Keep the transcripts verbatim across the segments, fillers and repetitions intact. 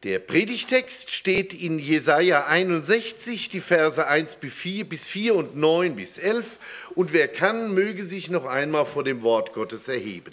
Der Predigtext steht in Jesaja einundsechzig, die Verse eins bis vier und neun bis elf. Und wer kann, möge sich noch einmal vor dem Wort Gottes erheben.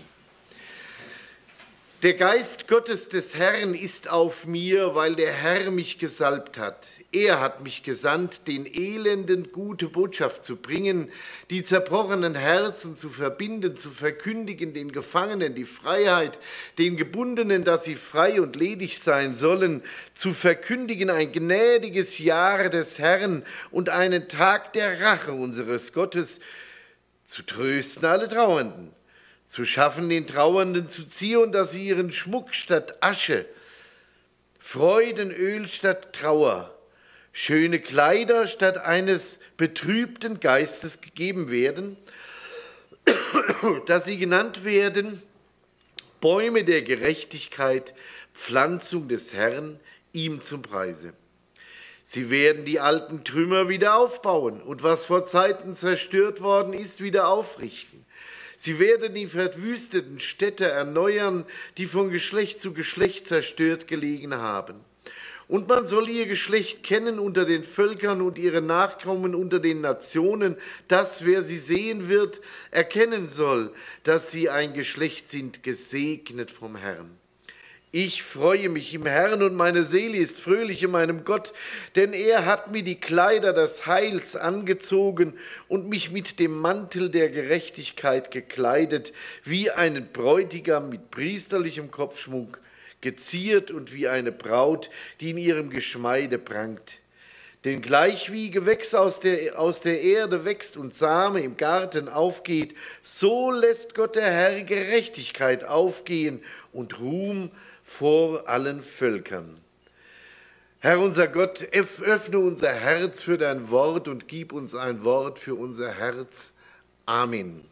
Der Geist Gottes des Herrn ist auf mir, weil der Herr mich gesalbt hat. Er hat mich gesandt, den Elenden gute Botschaft zu bringen, die zerbrochenen Herzen zu verbinden, zu verkündigen den Gefangenen die Freiheit, den Gebundenen, dass sie frei und ledig sein sollen, zu verkündigen ein gnädiges Jahr des Herrn und einen Tag der Rache unseres Gottes, zu trösten alle Trauernden, zu schaffen den Trauernden zu Zion, dass sie ihren Schmuck statt Asche, Freudenöl statt Trauer, schöne Kleider statt eines betrübten Geistes gegeben werden, dass sie genannt werden Bäume der Gerechtigkeit, Pflanzung des Herrn, ihm zum Preise. Sie werden die alten Trümmer wieder aufbauen und was vor Zeiten zerstört worden ist, wieder aufrichten. Sie werden die verwüsteten Städte erneuern, die von Geschlecht zu Geschlecht zerstört gelegen haben. Und man soll ihr Geschlecht kennen unter den Völkern und ihre Nachkommen unter den Nationen, dass, wer sie sehen wird, erkennen soll, dass sie ein Geschlecht sind, gesegnet vom Herrn. Ich freue mich im Herrn und meine Seele ist fröhlich in meinem Gott, denn er hat mir die Kleider des Heils angezogen und mich mit dem Mantel der Gerechtigkeit gekleidet, wie einen Bräutigam mit priesterlichem Kopfschmuck, geziert und wie eine Braut, die in ihrem Geschmeide prangt. Denn gleich wie Gewächs aus der, aus der Erde wächst und Same im Garten aufgeht, so lässt Gott der Herr Gerechtigkeit aufgehen und Ruhm vor allen Völkern. Herr unser Gott, öffne unser Herz für dein Wort und gib uns ein Wort für unser Herz. Amen.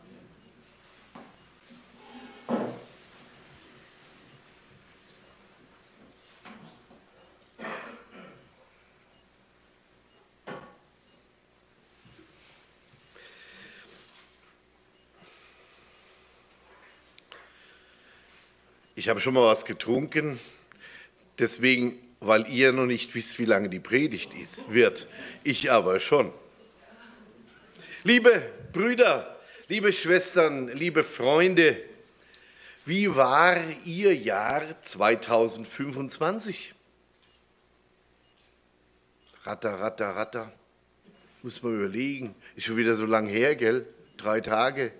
Ich habe schon mal was getrunken, deswegen, weil ihr noch nicht wisst, wie lange die Predigt ist, wird. Ich aber schon. Liebe Brüder, liebe Schwestern, liebe Freunde, wie war Ihr Jahr zweitausendfünfundzwanzig? Ratter, ratter, ratter. Muss man überlegen. Ist schon wieder so lang her, gell? Drei Tage.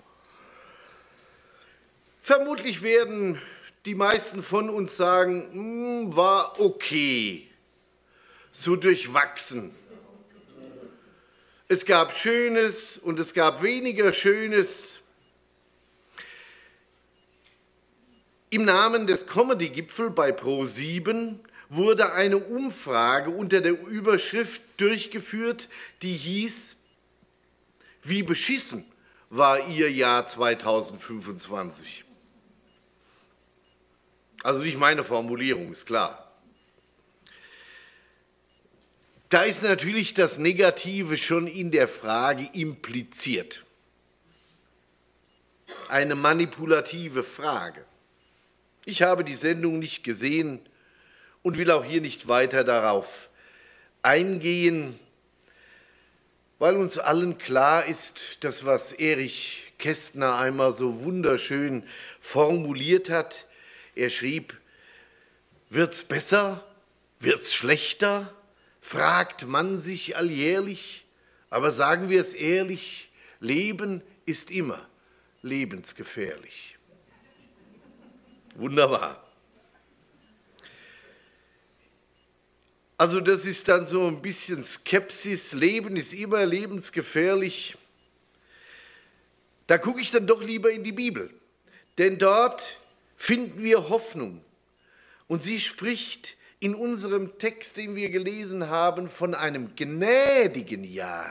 Vermutlich werden die meisten von uns sagen, war okay, so durchwachsen. Es gab Schönes und es gab weniger Schönes. Im Namen des Comedy-Gipfel bei ProSieben wurde eine Umfrage unter der Überschrift durchgeführt, die hieß, wie beschissen war Ihr Jahr zweitausendfünfundzwanzig? Also nicht meine Formulierung, ist klar. Da ist natürlich das Negative schon in der Frage impliziert. Eine manipulative Frage. Ich habe die Sendung nicht gesehen und will auch hier nicht weiter darauf eingehen, weil uns allen klar ist, dass was Erich Kästner einmal so wunderschön formuliert hat. Er schrieb, wird's besser, wird's schlechter, fragt man sich alljährlich, aber sagen wir es ehrlich, Leben ist immer lebensgefährlich. Wunderbar. Also das ist dann so ein bisschen Skepsis, Leben ist immer lebensgefährlich. Da gucke ich dann doch lieber in die Bibel, denn dort finden wir Hoffnung. Und sie spricht in unserem Text, den wir gelesen haben, von einem gnädigen Jahr.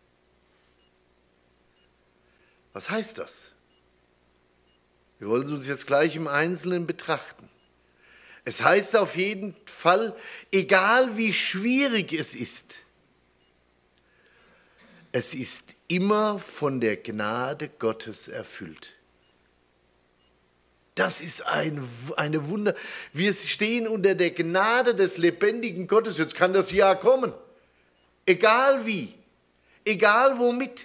Was heißt das? Wir wollen es uns jetzt gleich im Einzelnen betrachten. Es heißt auf jeden Fall, egal wie schwierig es ist, es ist immer von der Gnade Gottes erfüllt. Das ist ein, eine Wunder. Wir stehen unter der Gnade des lebendigen Gottes. Jetzt kann das Jahr kommen. Egal wie, egal womit.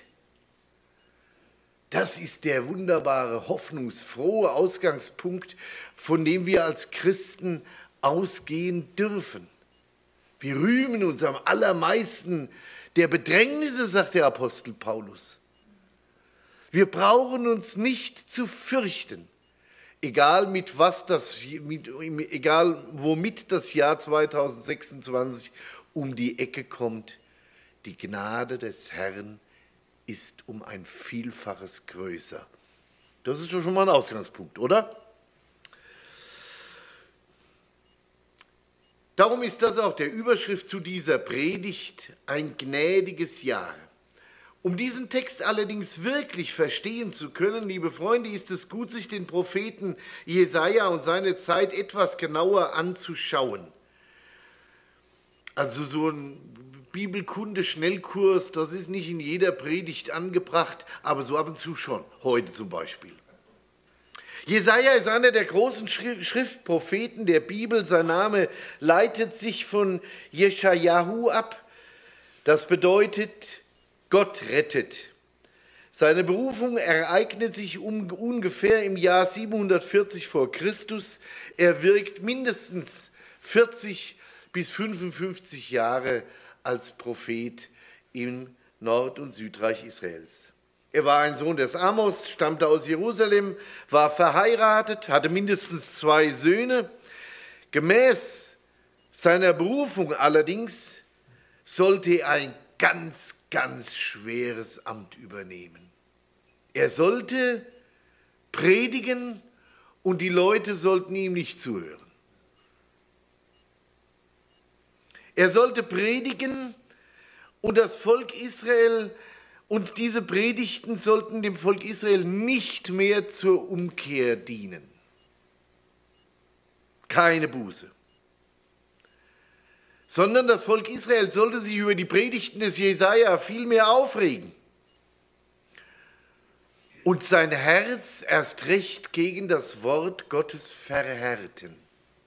Das ist der wunderbare, hoffnungsfrohe Ausgangspunkt, von dem wir als Christen ausgehen dürfen. Wir rühmen uns am allermeisten der Bedrängnisse, sagt der Apostel Paulus. Wir brauchen uns nicht zu fürchten, egal mit was das, mit, egal womit das Jahr zweitausendsechsundzwanzig um die Ecke kommt. Die Gnade des Herrn ist um ein Vielfaches größer. Das ist doch schon mal ein Ausgangspunkt, oder? Darum ist das auch der Überschrift zu dieser Predigt, ein gnädiges Jahr. Um diesen Text allerdings wirklich verstehen zu können, liebe Freunde, ist es gut, sich den Propheten Jesaja und seine Zeit etwas genauer anzuschauen. Also so ein Bibelkunde-Schnellkurs, das ist nicht in jeder Predigt angebracht, aber so ab und zu schon, heute zum Beispiel. Jesaja ist einer der großen Schriftpropheten der Bibel. Sein Name leitet sich von Jeschajahu ab. Das bedeutet, Gott rettet. Seine Berufung ereignet sich um, ungefähr im Jahr siebenhundertvierzig vor Christus. Er wirkt mindestens vierzig bis fünfundfünfzig Jahre als Prophet im Nord- und Südreich Israels. Er war ein Sohn des Amos, stammte aus Jerusalem, war verheiratet, hatte mindestens zwei Söhne. Gemäß seiner Berufung allerdings sollte er ein ganz, ganz schweres Amt übernehmen. Er sollte predigen und die Leute sollten ihm nicht zuhören. Er sollte predigen und das Volk Israel, und diese Predigten sollten dem Volk Israel nicht mehr zur Umkehr dienen. Keine Buße. Sondern das Volk Israel sollte sich über die Predigten des Jesaja viel mehr aufregen und sein Herz erst recht gegen das Wort Gottes verhärten.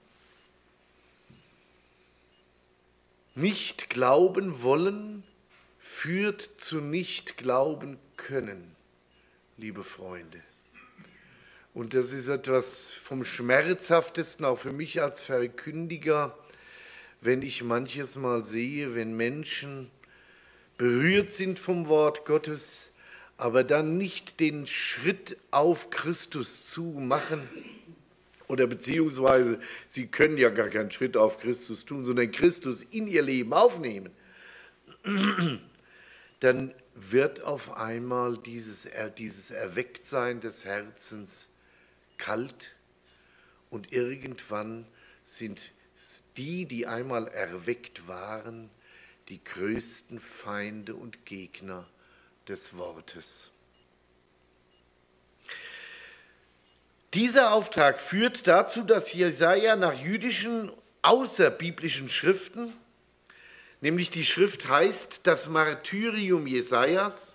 Nicht glauben wollen führt zu nicht glauben können, liebe Freunde. Und das ist etwas vom Schmerzhaftesten, auch für mich als Verkündiger, wenn ich manches Mal sehe, wenn Menschen berührt sind vom Wort Gottes, aber dann nicht den Schritt auf Christus zu machen, oder beziehungsweise sie können ja gar keinen Schritt auf Christus tun, sondern Christus in ihr Leben aufnehmen, dann wird auf einmal dieses, dieses Erwecktsein des Herzens kalt und irgendwann sind die, die einmal erweckt waren, die größten Feinde und Gegner des Wortes. Dieser Auftrag führt dazu, dass Jesaja nach jüdischen außerbiblischen Schriften, nämlich die Schrift heißt das Martyrium Jesajas,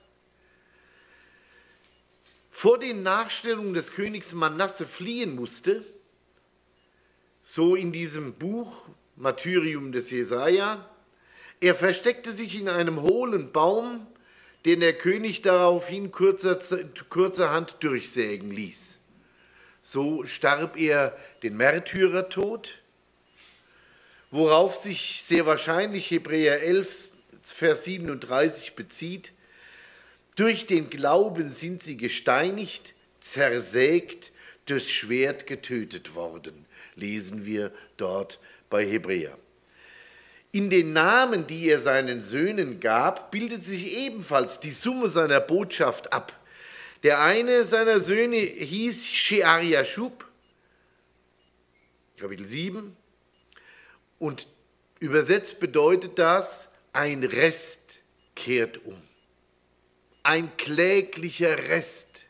vor den Nachstellungen des Königs Manasse fliehen musste, so in diesem Buch Martyrium des Jesaja. Er versteckte sich in einem hohlen Baum, den der König daraufhin kurzer, kurzerhand durchsägen ließ. So starb er den Märtyrertod, worauf sich sehr wahrscheinlich Hebräer elf, Vers siebenunddreißig bezieht. Durch den Glauben sind sie gesteinigt, zersägt, durchs Schwert getötet worden, lesen wir dort bei Hebräer. In den Namen, die er seinen Söhnen gab, bildet sich ebenfalls die Summe seiner Botschaft ab. Der eine seiner Söhne hieß Shear-Jashub, Kapitel sieben, und übersetzt bedeutet das, ein Rest kehrt um. Ein kläglicher Rest.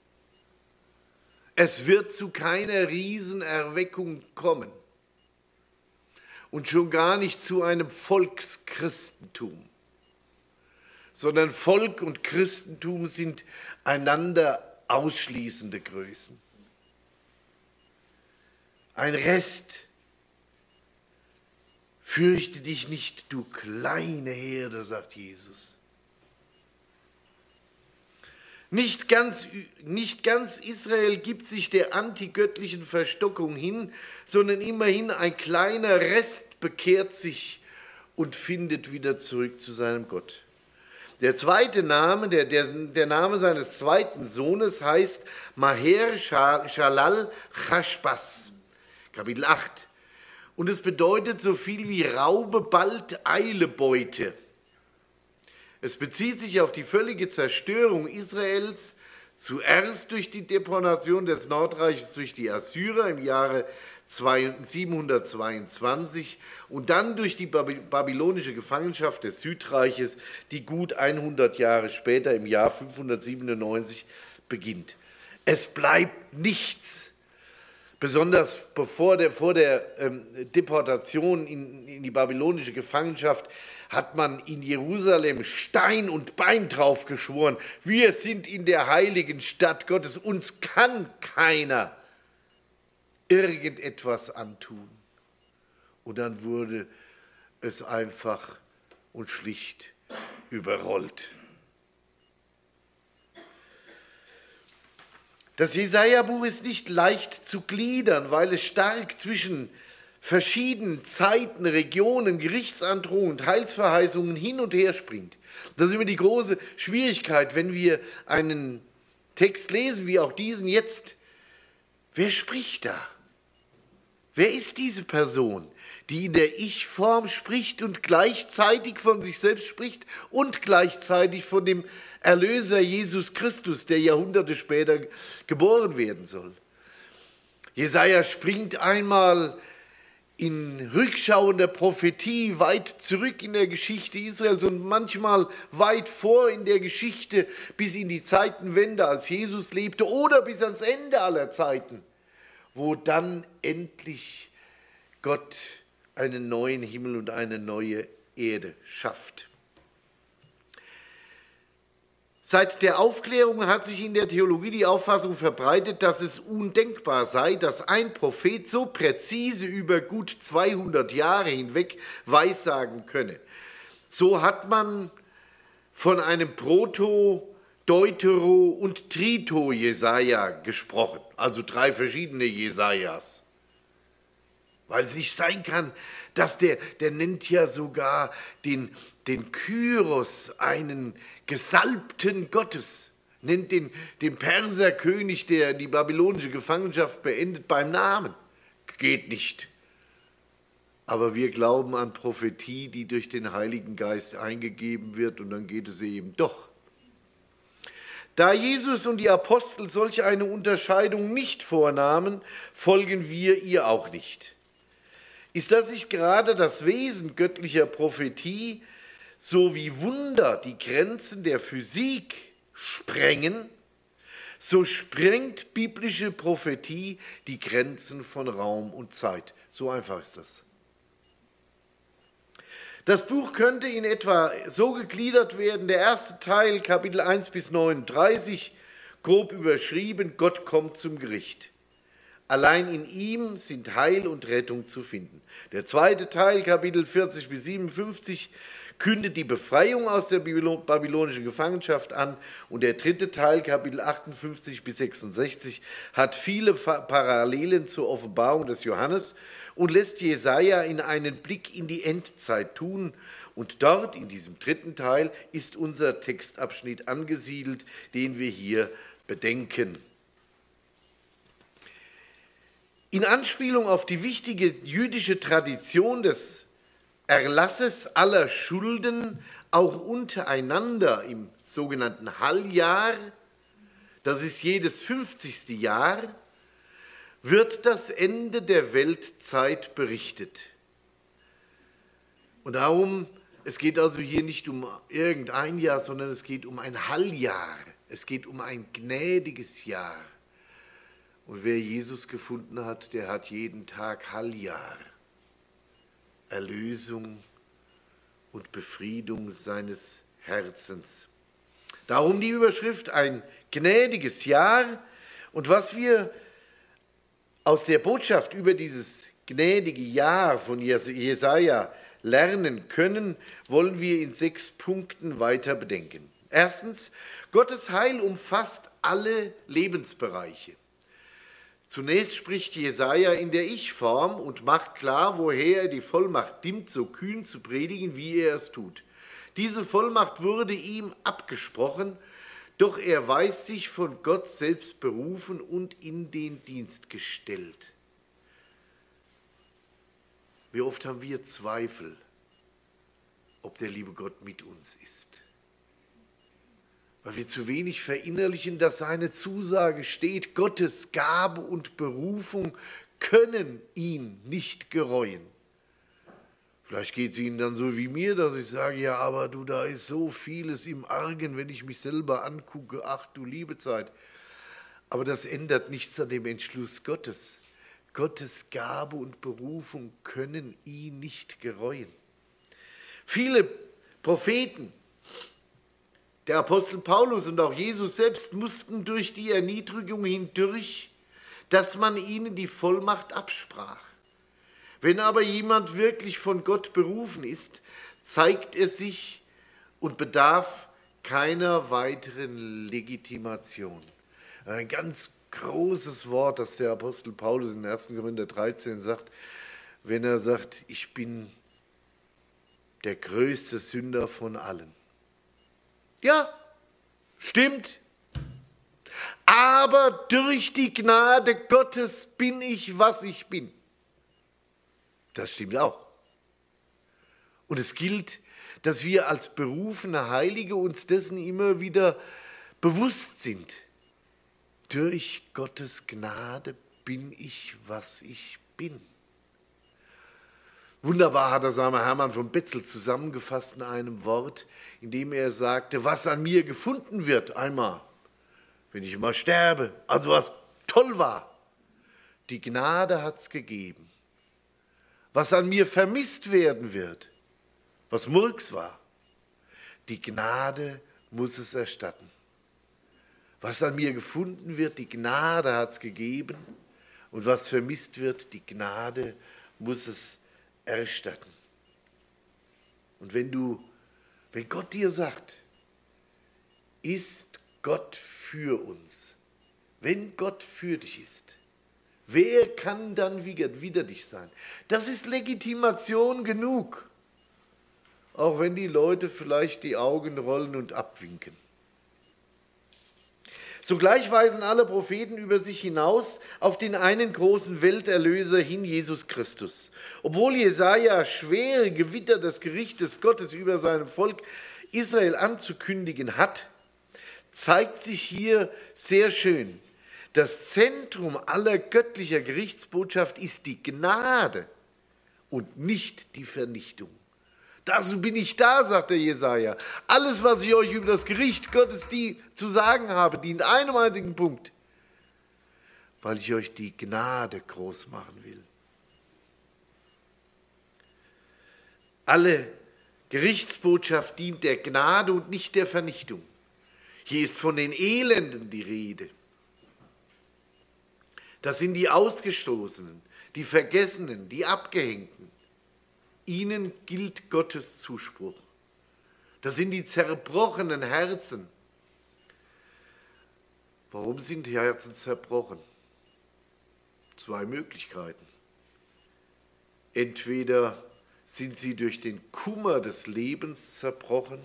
Es wird zu keiner Riesenerweckung kommen und schon gar nicht zu einem Volkschristentum, sondern Volk und Christentum sind einander ausschließende Größen. ein Rest. Fürchte dich nicht, du kleine Herde, sagt Jesus. Nicht ganz, nicht ganz Israel gibt sich der antigöttlichen Verstockung hin, sondern immerhin ein kleiner Rest bekehrt sich und findet wieder zurück zu seinem Gott. Der zweite Name, der, der, der Name seines zweiten Sohnes heißt Maher Shalal Chashbas, Kapitel acht. Und es bedeutet so viel wie Raube bald, Eile Beute. Es bezieht sich auf die völlige Zerstörung Israels, zuerst durch die Deportation des Nordreiches durch die Assyrer im Jahre siebenhundertzweiundzwanzig und dann durch die babylonische Gefangenschaft des Südreiches, die gut hundert Jahre später im Jahr fünfhundertsiebenundneunzig beginnt. Es bleibt nichts. Besonders bevor der, vor der ähm, Deportation in, in die babylonische Gefangenschaft hat man in Jerusalem Stein und Bein drauf geschworen. Wir sind in der heiligen Stadt Gottes, uns kann keiner irgendetwas antun. Und dann wurde es einfach und schlicht überrollt. Das Jesaja-Buch ist nicht leicht zu gliedern, weil es stark zwischen verschiedenen Zeiten, Regionen, Gerichtsandrohungen und Heilsverheißungen hin und her springt. Das ist immer die große Schwierigkeit, wenn wir einen Text lesen, wie auch diesen jetzt. Wer spricht da? Wer ist diese Person, die in der Ich-Form spricht und gleichzeitig von sich selbst spricht und gleichzeitig von dem Erlöser Jesus Christus, der Jahrhunderte später geboren werden soll? Jesaja springt einmal in rückschauender Prophetie weit zurück in der Geschichte Israels und manchmal weit vor in der Geschichte bis in die Zeitenwende, als Jesus lebte, oder bis ans Ende aller Zeiten, wo dann endlich Gott einen neuen Himmel und eine neue Erde schafft. Seit der Aufklärung hat sich in der Theologie die Auffassung verbreitet, dass es undenkbar sei, dass ein Prophet so präzise über gut zweihundert Jahre hinweg weissagen könne. So hat man von einem Proto-, Deutero- und Trito-Jesaja gesprochen, also drei verschiedene Jesajas. Weil es nicht sein kann, dass der, der nennt ja sogar den, den Kyros, einen Gesalbten Gottes, nennt den, den Perserkönig, der die babylonische Gefangenschaft beendet, beim Namen. Geht nicht. Aber wir glauben an Prophetie, die durch den Heiligen Geist eingegeben wird, und dann geht es eben doch. Da Jesus und die Apostel solch eine Unterscheidung nicht vornahmen, folgen wir ihr auch nicht. Ist das nicht gerade das Wesen göttlicher Prophetie, so wie Wunder die Grenzen der Physik sprengen, so sprengt biblische Prophetie die Grenzen von Raum und Zeit. So einfach ist das. Das Buch könnte in etwa so gegliedert werden: der erste Teil, Kapitel eins bis neununddreißig, grob überschrieben, Gott kommt zum Gericht. Allein in ihm sind Heil und Rettung zu finden. Der zweite Teil, Kapitel vierzig bis siebenundfünfzig, kündet die Befreiung aus der babylonischen Gefangenschaft an. Und der dritte Teil, Kapitel achtundfünfzig bis sechsundsechzig, hat viele Parallelen zur Offenbarung des Johannes und lässt Jesaja in einen Blick in die Endzeit tun. Und dort, in diesem dritten Teil, ist unser Textabschnitt angesiedelt, den wir hier bedenken. In Anspielung auf die wichtige jüdische Tradition des Erlasses aller Schulden, auch untereinander im sogenannten Halljahr, das ist jedes fünfzigste Jahr, wird das Ende der Weltzeit berichtet. Und darum, es geht also hier nicht um irgendein Jahr, sondern es geht um ein Halljahr. Es geht um ein gnädiges Jahr. Und wer Jesus gefunden hat, der hat jeden Tag Halljahr. Erlösung und Befriedung seines Herzens. Darum die Überschrift, ein gnädiges Jahr. Und was wir aus der Botschaft über dieses gnädige Jahr von Jesaja lernen können, wollen wir in sechs Punkten weiter bedenken. Erstens, Gottes Heil umfasst alle Lebensbereiche. Zunächst spricht Jesaja in der Ich-Form und macht klar, woher er die Vollmacht nimmt, so kühn zu predigen, wie er es tut. Diese Vollmacht wurde ihm abgesprochen, doch er weiß sich von Gott selbst berufen und in den Dienst gestellt. Wie oft haben wir Zweifel, ob der liebe Gott mit uns ist? Weil wir zu wenig verinnerlichen, dass seine Zusage steht, Gottes Gabe und Berufung können ihn nicht gereuen. Vielleicht geht es Ihnen dann so wie mir, dass ich sage, ja, aber du, da ist so vieles im Argen, wenn ich mich selber angucke, ach du liebe Zeit. Aber das ändert nichts an dem Entschluss Gottes. Gottes Gabe und Berufung können ihn nicht gereuen. Viele Propheten, der Apostel Paulus und auch Jesus selbst mussten durch die Erniedrigung hindurch, dass man ihnen die Vollmacht absprach. Wenn aber jemand wirklich von Gott berufen ist, zeigt er sich und bedarf keiner weiteren Legitimation. Ein ganz großes Wort, das der Apostel Paulus in ersten Korinther dreizehn sagt, wenn er sagt, ich bin der größte Sünder von allen. Ja, stimmt. Aber durch die Gnade Gottes bin ich, was ich bin. Das stimmt auch. Und es gilt, dass wir als berufene Heilige uns dessen immer wieder bewusst sind. Durch Gottes Gnade bin ich, was ich bin. Wunderbar hat das arme Hermann von Betzel zusammengefasst in einem Wort, in dem er sagte, was an mir gefunden wird einmal, wenn ich mal sterbe, also was toll war, die Gnade hat es gegeben. Was an mir vermisst werden wird, was Murks war, die Gnade muss es erstatten. Was an mir gefunden wird, die Gnade hat es gegeben, und was vermisst wird, die Gnade muss es erstatten. Und wenn du, wenn Gott dir sagt, ist Gott für uns, wenn Gott für dich ist, wer kann dann wider, wider dich sein? Das ist Legitimation genug, auch wenn die Leute vielleicht die Augen rollen und abwinken. Zugleich weisen alle Propheten über sich hinaus auf den einen großen Welterlöser hin, Jesus Christus. Obwohl Jesaja schwere Gewitter des Gerichtes Gottes über seinem Volk Israel anzukündigen hat, zeigt sich hier sehr schön, das Zentrum aller göttlicher Gerichtsbotschaft ist die Gnade und nicht die Vernichtung. Dazu bin ich da, sagt der Jesaja. Alles, was ich euch über das Gericht Gottes die, zu sagen habe, dient einem einzigen Punkt, weil ich euch die Gnade groß machen will. Alle Gerichtsbotschaft dient der Gnade und nicht der Vernichtung. Hier ist von den Elenden die Rede. Das sind die Ausgestoßenen, die Vergessenen, die Abgehängten. Ihnen gilt Gottes Zuspruch. Das sind die zerbrochenen Herzen. Warum sind die Herzen zerbrochen? Zwei Möglichkeiten. Entweder sind sie durch den Kummer des Lebens zerbrochen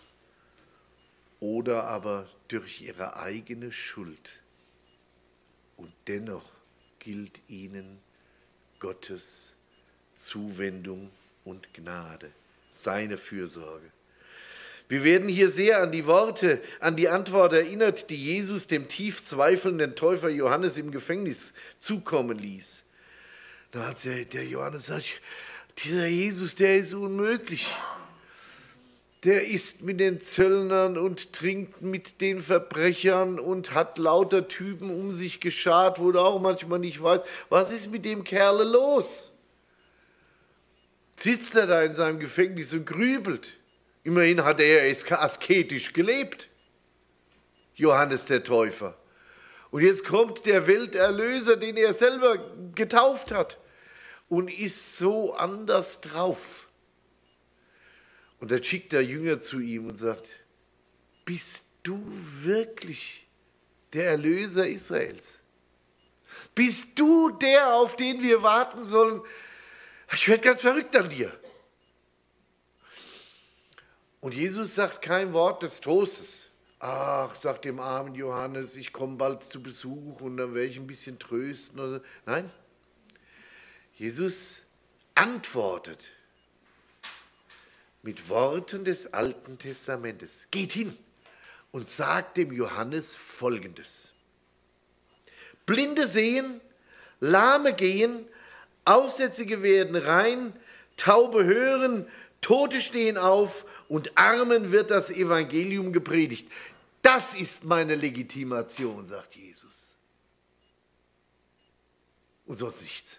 oder aber durch ihre eigene Schuld. Und dennoch gilt ihnen Gottes Zuwendung und Gnade, seine Fürsorge. Wir werden hier sehr an die Worte, an die Antwort erinnert, die Jesus dem tief zweifelnden Täufer Johannes im Gefängnis zukommen ließ. Da hat der Johannes gesagt, dieser Jesus, der ist unmöglich. Der isst mit den Zöllnern und trinkt mit den Verbrechern und hat lauter Typen um sich geschart, wo du auch manchmal nicht weißt, was ist mit dem Kerle los? Sitzt er da in seinem Gefängnis und grübelt. Immerhin hat er asketisch gelebt, Johannes der Täufer. Und jetzt kommt der Welterlöser, den er selber getauft hat, und ist so anders drauf. Und dann schickt der Jünger zu ihm und sagt, bist du wirklich der Erlöser Israels? Bist du der, auf den wir warten sollen? Ich werde ganz verrückt an dir. Und Jesus sagt kein Wort des Trostes. Ach, sagt dem armen Johannes, ich komme bald zu Besuch und dann werde ich ein bisschen trösten. Oder so. Nein, Jesus antwortet mit Worten des Alten Testamentes. Geht hin und sagt dem Johannes Folgendes. Blinde sehen, Lahme gehen, Aussätzige werden rein, Taube hören, Tote stehen auf und Armen wird das Evangelium gepredigt. Das ist meine Legitimation, sagt Jesus. Und sonst nichts.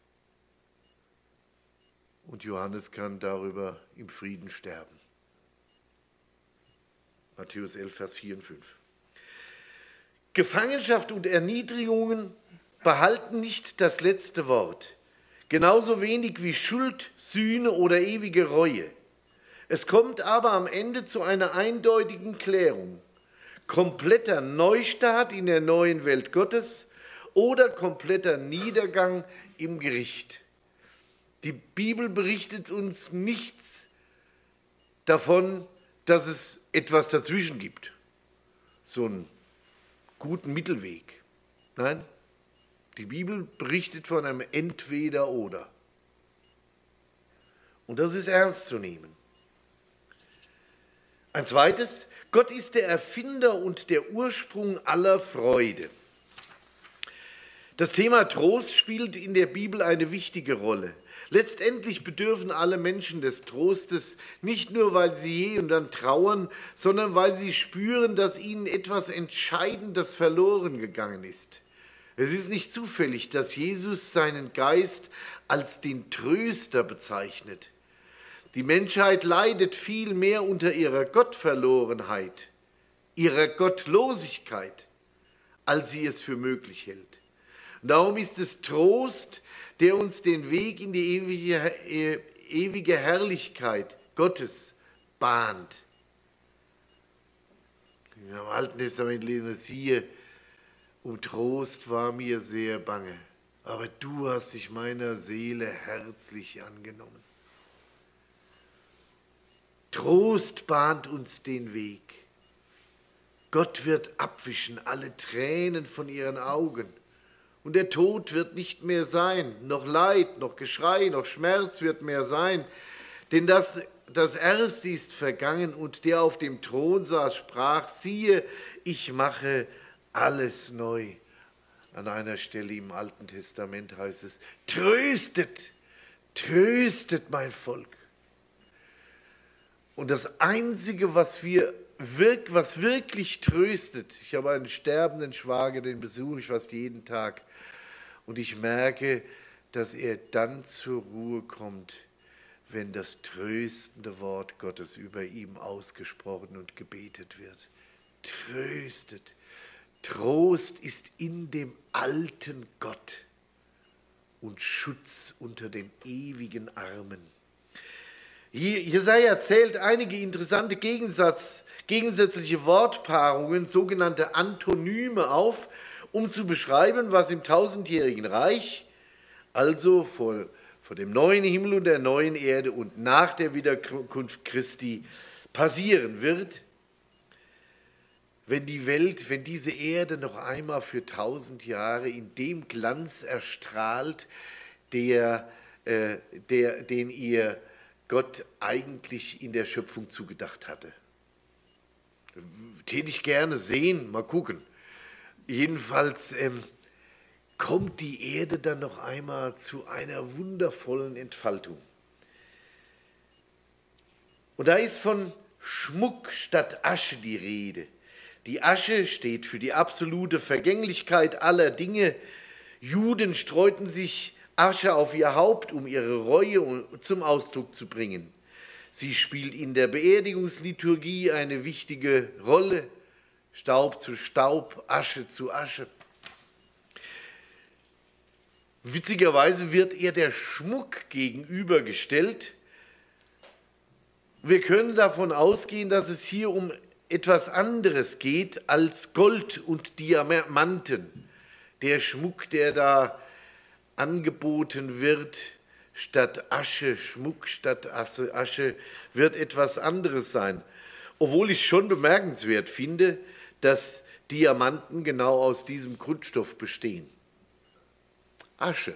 Und Johannes kann darüber im Frieden sterben. Matthäus elf, Vers vier und fünf. Gefangenschaft und Erniedrigungen behalten nicht das letzte Wort. Genauso wenig wie Schuld, Sühne oder ewige Reue. Es kommt aber am Ende zu einer eindeutigen Klärung. Kompletter Neustart in der neuen Welt Gottes oder kompletter Niedergang im Gericht. Die Bibel berichtet uns nichts davon, dass es etwas dazwischen gibt. So einen guten Mittelweg. Nein, die Bibel berichtet von einem Entweder-Oder. Und das ist ernst zu nehmen. Ein zweites, Gott ist der Erfinder und der Ursprung aller Freude. Das Thema Trost spielt in der Bibel eine wichtige Rolle. Letztendlich bedürfen alle Menschen des Trostes, nicht nur, weil sie je und dann trauern, sondern weil sie spüren, dass ihnen etwas Entscheidendes verloren gegangen ist. Es ist nicht zufällig, dass Jesus seinen Geist als den Tröster bezeichnet. Die Menschheit leidet viel mehr unter ihrer Gottverlorenheit, ihrer Gottlosigkeit, als sie es für möglich hält. Und darum ist es Trost, der uns den Weg in die ewige, ewige Herrlichkeit Gottes bahnt. Im Alten Testament lesen wir, siehe, um Trost war mir sehr bange, aber du hast dich meiner Seele herzlich angenommen. Trost bahnt uns den Weg. Gott wird abwischen alle Tränen von ihren Augen. Und der Tod wird nicht mehr sein, noch Leid, noch Geschrei, noch Schmerz wird mehr sein. Denn das, das Erste ist vergangen und der auf dem Thron saß, sprach, siehe, ich mache alles neu. An einer Stelle im Alten Testament heißt es, tröstet, tröstet mein Volk. Und das Einzige, was, wir, was wirklich tröstet, ich habe einen sterbenden Schwager, den besuche ich fast jeden Tag, und ich merke, dass er dann zur Ruhe kommt, wenn das tröstende Wort Gottes über ihm ausgesprochen und gebetet wird. Tröstet. Trost ist in dem alten Gott und Schutz unter den ewigen Armen. Jesaja zählt einige interessante Gegensatz, gegensätzliche Wortpaarungen, sogenannte Antonyme auf, um zu beschreiben, was im tausendjährigen Reich, also vor, vor dem neuen Himmel und der neuen Erde und nach der Wiederkunft Christi passieren wird, wenn die Welt, wenn diese Erde noch einmal für tausend Jahre in dem Glanz erstrahlt, der, äh, der, den ihr Gott eigentlich in der Schöpfung zugedacht hatte. Täte ich gerne sehen, mal gucken. Jedenfalls ähm, kommt die Erde dann noch einmal zu einer wundervollen Entfaltung. Und da ist von Schmuck statt Asche die Rede. Die Asche steht für die absolute Vergänglichkeit aller Dinge. Juden streuten sich Asche auf ihr Haupt, um ihre Reue zum Ausdruck zu bringen. Sie spielt in der Beerdigungsliturgie eine wichtige Rolle. Staub zu Staub, Asche zu Asche. Witzigerweise wird ihr der Schmuck gegenübergestellt. Wir können davon ausgehen, dass es hier um etwas anderes geht als Gold und Diamanten. Der Schmuck, der da angeboten wird, statt Asche, Schmuck statt Asche, wird etwas anderes sein. Obwohl ich schon bemerkenswert finde, dass Diamanten genau aus diesem Grundstoff bestehen. Asche.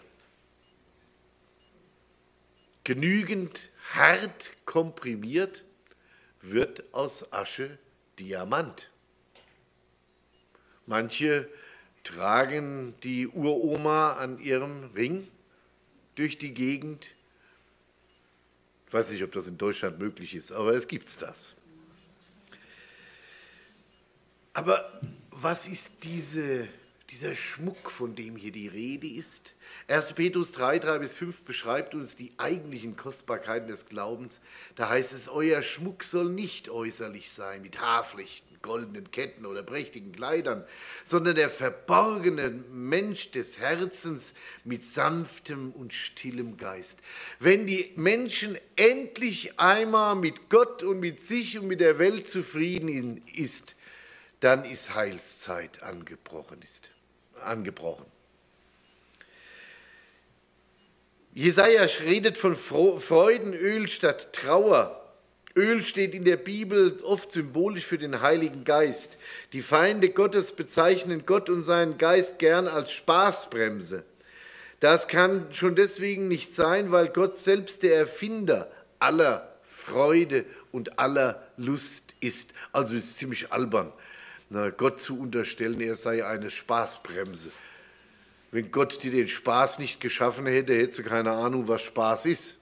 Genügend hart komprimiert wird aus Asche Diamant. Manche tragen die Uroma an ihrem Ring durch die Gegend. Ich weiß nicht, ob das in Deutschland möglich ist, aber es gibt das. Aber was ist diese, dieser Schmuck, von dem hier die Rede ist? erster Petrus drei, drei bis fünf beschreibt uns die eigentlichen Kostbarkeiten des Glaubens. Da heißt es, euer Schmuck soll nicht äußerlich sein, mit Haarflechten, goldenen Ketten oder prächtigen Kleidern, sondern der verborgene Mensch des Herzens mit sanftem und stillem Geist. Wenn die Menschen endlich einmal mit Gott und mit sich und mit der Welt zufrieden ist, dann ist Heilszeit angebrochen. Ist, angebrochen. Jesaja redet von Freudenöl statt Trauer. Öl steht in der Bibel oft symbolisch für den Heiligen Geist. Die Feinde Gottes bezeichnen Gott und seinen Geist gern als Spaßbremse. Das kann schon deswegen nicht sein, weil Gott selbst der Erfinder aller Freude und aller Lust ist. Also ist ziemlich albern, na, Gott zu unterstellen, er sei eine Spaßbremse. Wenn Gott dir den Spaß nicht geschaffen hätte, hättest du keine Ahnung, was Spaß ist.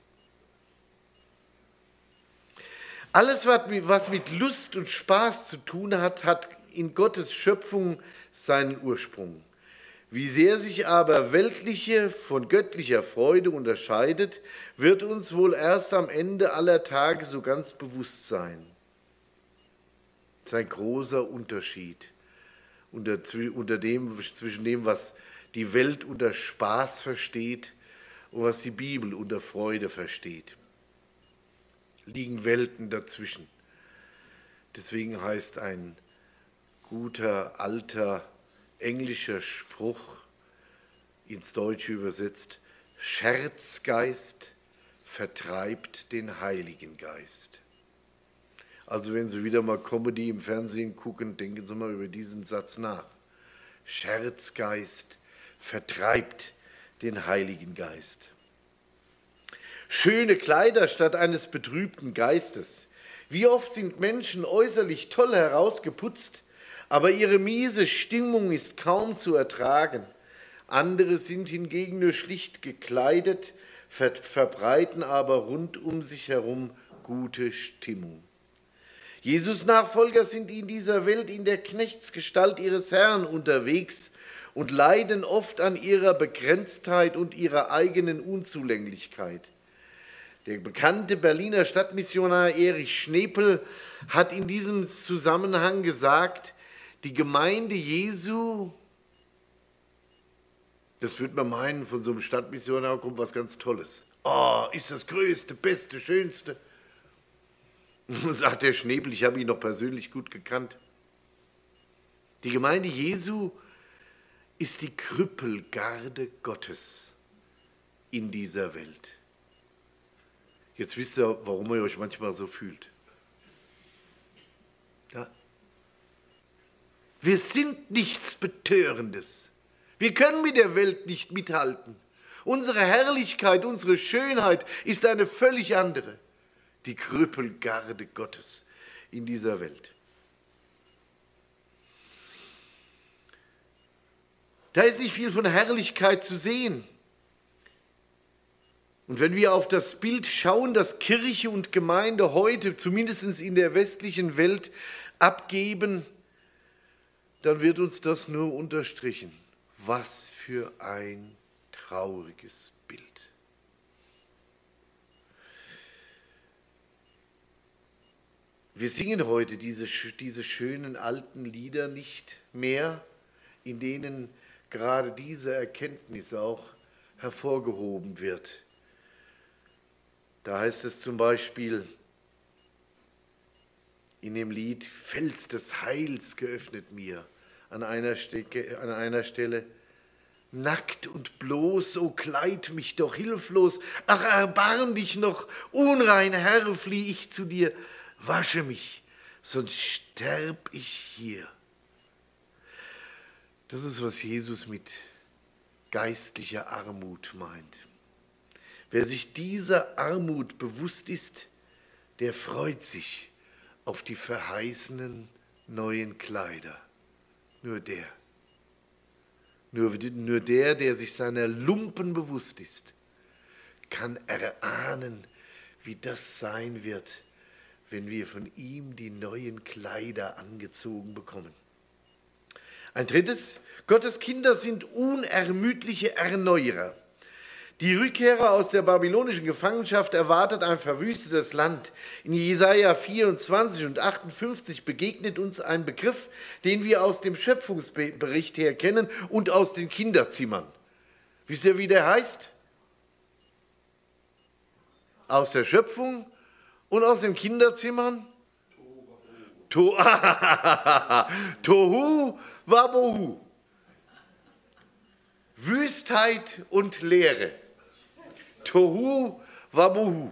Alles, was mit Lust und Spaß zu tun hat, hat in Gottes Schöpfung seinen Ursprung. Wie sehr sich aber weltliche von göttlicher Freude unterscheidet, wird uns wohl erst am Ende aller Tage so ganz bewusst sein. Das ist ein großer Unterschied unter, unter dem, zwischen dem, was die Welt unter Spaß versteht und was die Bibel unter Freude versteht. Liegen Welten dazwischen. Deswegen heißt ein guter, alter, englischer Spruch, ins Deutsche übersetzt, Scherzgeist vertreibt den Heiligen Geist. Also wenn Sie wieder mal Comedy im Fernsehen gucken, denken Sie mal über diesen Satz nach. Scherzgeist vertreibt den Heiligen Geist. Schöne Kleider statt eines betrübten Geistes. Wie oft sind Menschen äußerlich toll herausgeputzt, aber ihre miese Stimmung ist kaum zu ertragen. Andere sind hingegen nur schlicht gekleidet, ver- verbreiten aber rund um sich herum gute Stimmung. Jesus Nachfolger sind in dieser Welt in der Knechtsgestalt ihres Herrn unterwegs und leiden oft an ihrer Begrenztheit und ihrer eigenen Unzulänglichkeit. Der bekannte Berliner Stadtmissionar Erich Schnepel hat in diesem Zusammenhang gesagt, die Gemeinde Jesu, das würde man meinen, von so einem Stadtmissionar kommt was ganz Tolles. Oh, ist das Größte, Beste, Schönste. Sagt der Schnepel, ich habe ihn noch persönlich gut gekannt. Die Gemeinde Jesu ist die Krüppelgarde Gottes in dieser Welt. Jetzt wisst ihr, warum ihr euch manchmal so fühlt. Ja? Wir sind nichts Betörendes. Wir können mit der Welt nicht mithalten. Unsere Herrlichkeit, unsere Schönheit ist eine völlig andere. Die Krüppelgarde Gottes in dieser Welt. Da ist nicht viel von Herrlichkeit zu sehen. Und wenn wir auf das Bild schauen, das Kirche und Gemeinde heute, zumindest in der westlichen Welt, abgeben, dann wird uns das nur unterstrichen. Was für ein trauriges Bild. Wir singen heute diese, diese schönen alten Lieder nicht mehr, in denen gerade diese Erkenntnis auch hervorgehoben wird. Da heißt es zum Beispiel in dem Lied, Fels des Heils geöffnet mir, an einer, Stecke, an einer Stelle, nackt und bloß, o kleid mich doch hilflos, ach erbarm dich noch, unrein Herr, flieh ich zu dir, wasche mich, sonst sterb ich hier. Das ist, was Jesus mit geistlicher Armut meint. Wer sich dieser Armut bewusst ist, der freut sich auf die verheißenen neuen Kleider. Nur der. Nur, nur der, der sich seiner Lumpen bewusst ist, kann erahnen, wie das sein wird, wenn wir von ihm die neuen Kleider angezogen bekommen. Ein drittes, Gottes Kinder sind unermüdliche Erneuerer. Die Rückkehrer aus der babylonischen Gefangenschaft erwartet ein verwüstetes Land. In Jesaja vierundzwanzig und achtundfünfzig begegnet uns ein Begriff, den wir aus dem Schöpfungsbericht her kennen und aus den Kinderzimmern. Wisst ihr, wie der heißt? Aus der Schöpfung und aus den Kinderzimmern? To Tohu Wabohu. Wüstheit und Leere. Tohu Wabohu.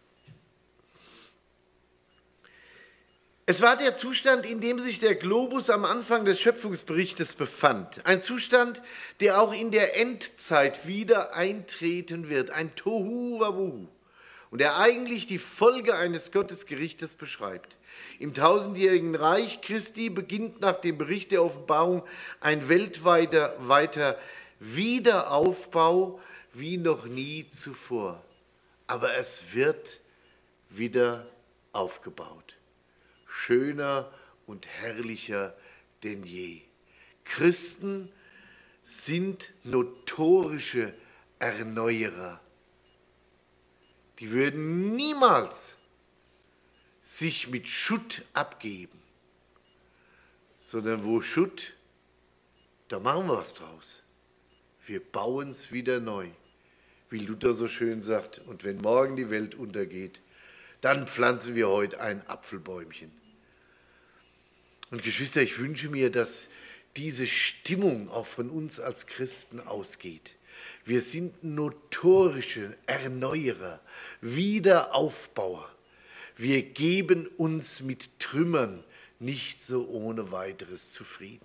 Es war der Zustand, in dem sich der Globus am Anfang des Schöpfungsberichtes befand. Ein Zustand, der auch in der Endzeit wieder eintreten wird. Ein Tohu Wabohu. Und der eigentlich die Folge eines Gottesgerichtes beschreibt. Im tausendjährigen Reich Christi beginnt nach dem Bericht der Offenbarung ein weltweiter weiter Wiederaufbau wie noch nie zuvor. Aber es wird wieder aufgebaut. Schöner und herrlicher denn je. Christen sind notorische Erneuerer. Die würden niemals sich mit Schutt abgeben, sondern wo Schutt, da machen wir was draus. Wir bauen es wieder neu, wie Luther so schön sagt. Und wenn morgen die Welt untergeht, dann pflanzen wir heute ein Apfelbäumchen. Und Geschwister, ich wünsche mir, dass diese Stimmung auch von uns als Christen ausgeht. Wir sind notorische Erneuerer, Wiederaufbauer. Wir geben uns mit Trümmern nicht so ohne weiteres zufrieden.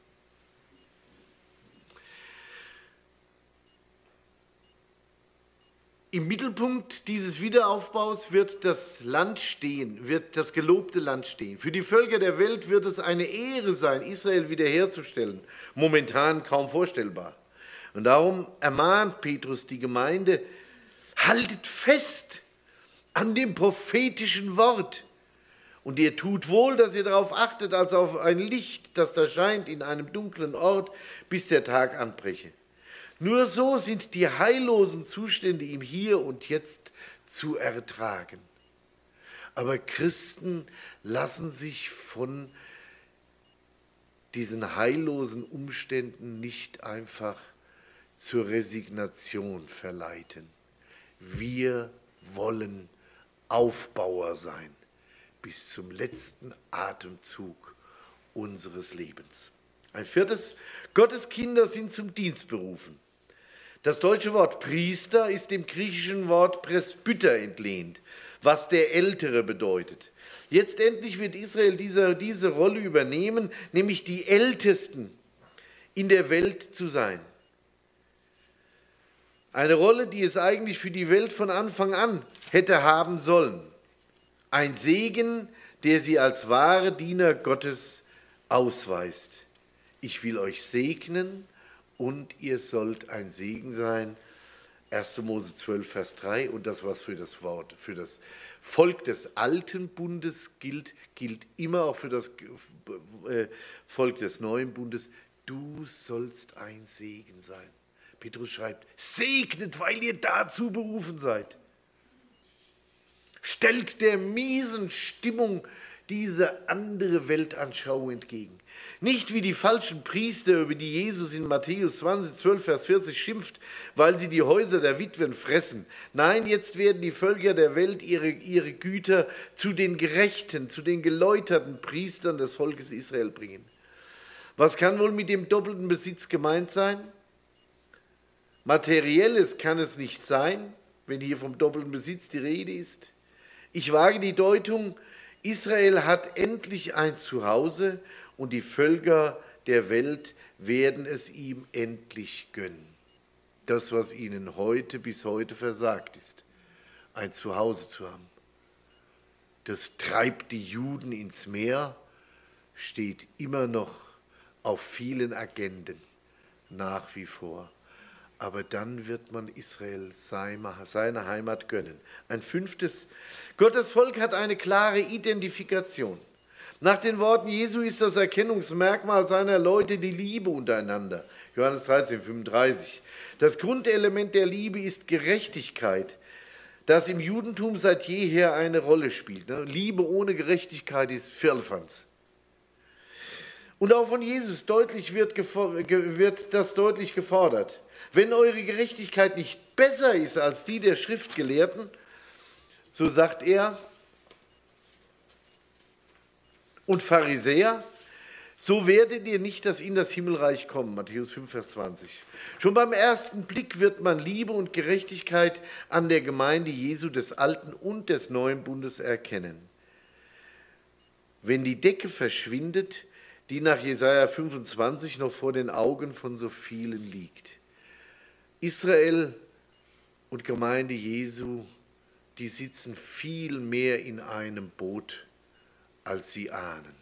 Im Mittelpunkt dieses Wiederaufbaus wird das Land stehen, wird das gelobte Land stehen. Für die Völker der Welt wird es eine Ehre sein, Israel wiederherzustellen. Momentan kaum vorstellbar. Und darum ermahnt Petrus die Gemeinde, haltet fest an dem prophetischen Wort. Und ihr tut wohl, dass ihr darauf achtet, als auf ein Licht, das da scheint in einem dunklen Ort, bis der Tag anbreche. Nur so sind die heillosen Zustände im Hier und Jetzt zu ertragen. Aber Christen lassen sich von diesen heillosen Umständen nicht einfach zur Resignation verleiten. Wir wollen Aufbauer sein bis zum letzten Atemzug unseres Lebens. Ein viertes, Gottes Kinder sind zum Dienst berufen. Das deutsche Wort Priester ist dem griechischen Wort Presbyter entlehnt, was der Ältere bedeutet. Jetzt endlich wird Israel diese, diese Rolle übernehmen, nämlich die Ältesten in der Welt zu sein. Eine Rolle, die es eigentlich für die Welt von Anfang an hätte haben sollen. Ein Segen, der sie als wahre Diener Gottes ausweist. Ich will euch segnen und ihr sollt ein Segen sein. erster Mose zwölf, Vers drei. Und das, was für das Wort, für das Volk des alten Bundes gilt, gilt immer auch für das Volk des neuen Bundes. Du sollst ein Segen sein. Petrus schreibt, segnet, weil ihr dazu berufen seid. Stellt der miesen Stimmung diese andere Weltanschauung entgegen. Nicht wie die falschen Priester, über die Jesus in Matthäus zwanzig, zwölf, Vers vierzig schimpft, weil sie die Häuser der Witwen fressen. Nein, jetzt werden die Völker der Welt ihre, ihre Güter zu den gerechten, zu den geläuterten Priestern des Volkes Israel bringen. Was kann wohl mit dem doppelten Besitz gemeint sein? Materielles kann es nicht sein, wenn hier vom doppelten Besitz die Rede ist. Ich wage die Deutung, Israel hat endlich ein Zuhause und die Völker der Welt werden es ihm endlich gönnen. Das, was ihnen heute bis heute versagt ist, ein Zuhause zu haben. Das treibt die Juden ins Meer, steht immer noch auf vielen Agenden, nach wie vor. Aber dann wird man Israel seine Heimat gönnen. Ein fünftes, Gottes Volk hat eine klare Identifikation. Nach den Worten Jesu ist das Erkennungsmerkmal seiner Leute die Liebe untereinander. Johannes dreizehn, fünfunddreißig. Das Grundelement der Liebe ist Gerechtigkeit, das im Judentum seit jeher eine Rolle spielt. Liebe ohne Gerechtigkeit ist Firlefanz. Und auch von Jesus deutlich wird, wird das deutlich gefordert. Wenn eure Gerechtigkeit nicht besser ist als die der Schriftgelehrten, so sagt er, und Pharisäer, so werdet ihr nicht das in das Himmelreich kommen. Matthäus fünf, Vers zwanzig. Schon beim ersten Blick wird man Liebe und Gerechtigkeit an der Gemeinde Jesu des Alten und des Neuen Bundes erkennen. Wenn die Decke verschwindet, die nach Jesaja fünfundzwanzig noch vor den Augen von so vielen liegt. Israel und Gemeinde Jesu, die sitzen viel mehr in einem Boot, als sie ahnen.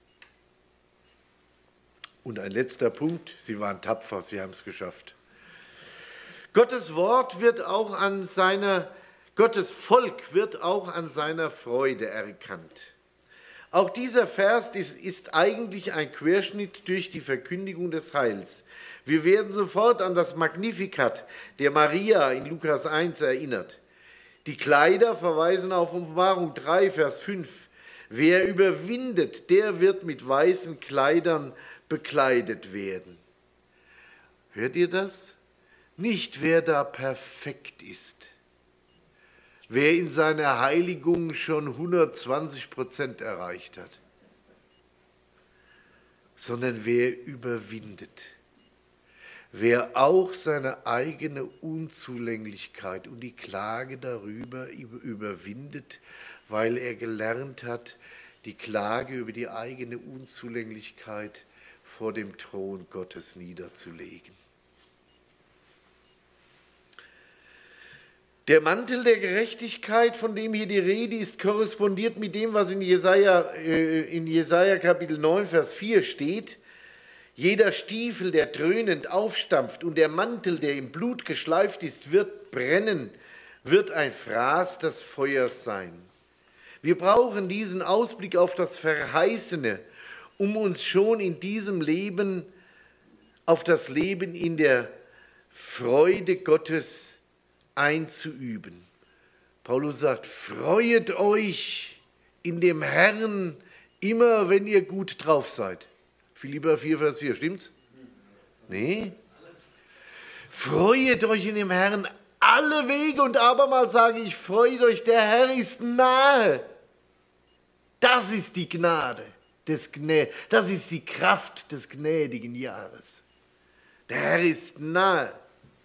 Und ein letzter Punkt, sie waren tapfer, sie haben es geschafft. Gottes Wort wird auch an seiner, Gottes Volk wird auch an seiner Freude erkannt. Auch dieser Vers ist, ist eigentlich ein Querschnitt durch die Verkündigung des Heils. Wir werden sofort an das Magnificat der Maria in Lukas eins erinnert. Die Kleider verweisen auf Offenbarung drei, Vers fünf. Wer überwindet, der wird mit weißen Kleidern bekleidet werden. Hört ihr das? Nicht wer da perfekt ist. Wer in seiner Heiligung schon hundertzwanzig Prozent erreicht hat, sondern wer überwindet. Wer auch seine eigene Unzulänglichkeit und die Klage darüber überwindet, weil er gelernt hat, die Klage über die eigene Unzulänglichkeit vor dem Thron Gottes niederzulegen. Der Mantel der Gerechtigkeit, von dem hier die Rede ist, korrespondiert mit dem, was in Jesaja, äh, in Jesaja Kapitel neun, Vers vier steht. Jeder Stiefel, der dröhnend aufstampft, und der Mantel, der im Blut geschleift ist, wird brennen, wird ein Fraß des Feuers sein. Wir brauchen diesen Ausblick auf das Verheißene, um uns schon in diesem Leben auf das Leben in der Freude Gottes einzuüben. Paulus sagt, freuet euch in dem Herrn immer, wenn ihr gut drauf seid. Philipper vier, Vers vier, stimmt's? Nee? Freuet euch in dem Herrn alle Wege, und abermals sage ich, freut euch, der Herr ist nahe. Das ist die Gnade, des Gnä das ist die Kraft des gnädigen Jahres. Der Herr ist nahe.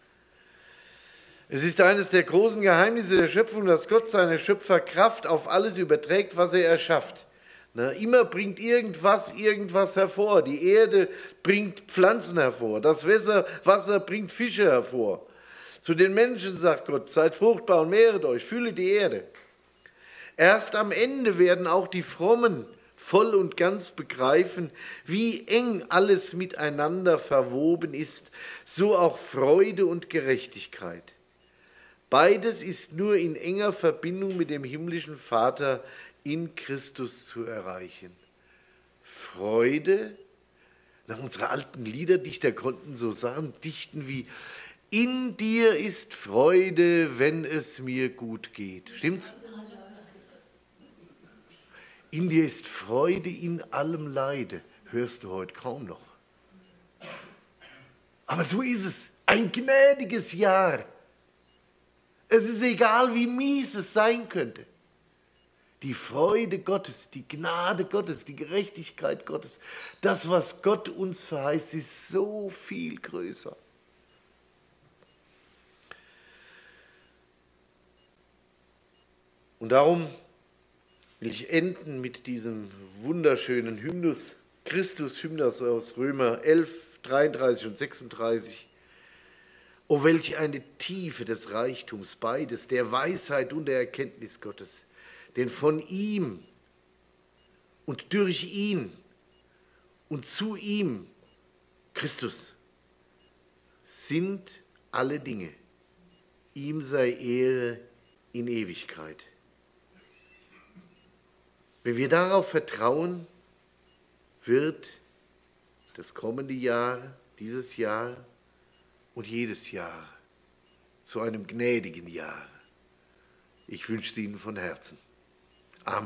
Es ist eines der großen Geheimnisse der Schöpfung, dass Gott seine Schöpferkraft auf alles überträgt, was er erschafft. Na, immer bringt irgendwas irgendwas hervor. Die Erde bringt Pflanzen hervor. Das Wasser, Wasser bringt Fische hervor. Zu den Menschen sagt Gott, seid fruchtbar und mehret euch, fülle die Erde. Erst am Ende werden auch die Frommen voll und ganz begreifen, wie eng alles miteinander verwoben ist, so auch Freude und Gerechtigkeit. Beides ist nur in enger Verbindung mit dem himmlischen Vater in Christus zu erreichen. Freude, nach unsere alten Liederdichter konnten so sagen, dichten wie, in dir ist Freude, wenn es mir gut geht. Stimmt's? In dir ist Freude in allem Leide, hörst du heute kaum noch. Aber so ist es. Ein gnädiges Jahr. Es ist egal, wie mies es sein könnte. Die Freude Gottes, die Gnade Gottes, die Gerechtigkeit Gottes, das, was Gott uns verheißt, ist so viel größer. Und darum will ich enden mit diesem wunderschönen Hymnus, Christus-Hymnus aus Römer elf, dreiunddreißig und sechsunddreißig. O welch eine Tiefe des Reichtums, beides, der Weisheit und der Erkenntnis Gottes. Denn von ihm und durch ihn und zu ihm, Christus, sind alle Dinge. Ihm sei Ehre in Ewigkeit. Wenn wir darauf vertrauen, wird das kommende Jahr, dieses Jahr und jedes Jahr zu einem gnädigen Jahr. Ich wünsche es Ihnen von Herzen.